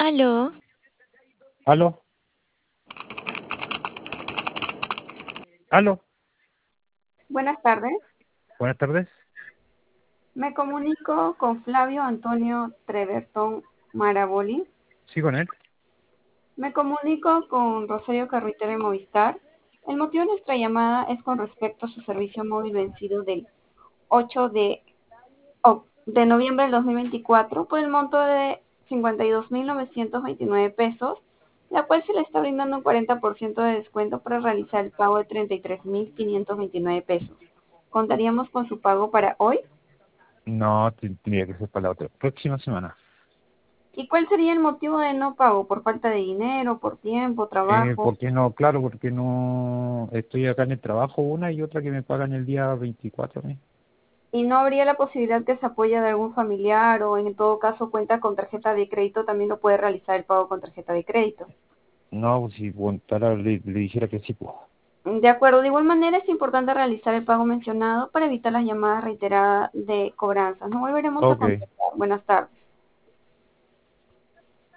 Aló, Aló, aló, Buenas tardes. buenas tardes. Me comunico con Flavio Antonio Treverton Maraboli. Sí, con él. Me comunico con Rosario Carruitera de Movistar. El motivo de nuestra llamada es con respecto a su servicio móvil vencido del 8 de noviembre del 2024 por el monto de 52.929 pesos, la cual se le está brindando un 40% de descuento para realizar el pago de 33.529 pesos. ¿Contaríamos con su pago para hoy? No, tendría que ser para la otra próxima semana. ¿Y cuál sería el motivo de no pago? ¿Por falta de dinero, por tiempo, trabajo? ¿Por qué no? Claro, porque no estoy acá en el trabajo una y otra que me pagan el día 24, ¿eh? ¿Y no habría la posibilidad que se apoye de algún familiar o en todo caso cuenta con tarjeta de crédito, también lo puede realizar el pago con tarjeta de crédito? No, pues si contara, le dijera que sí, pues. De acuerdo, de igual manera es importante realizar el pago mencionado para evitar las llamadas reiteradas de cobranzas. Nos volveremos a Ok, contactar. Buenas tardes.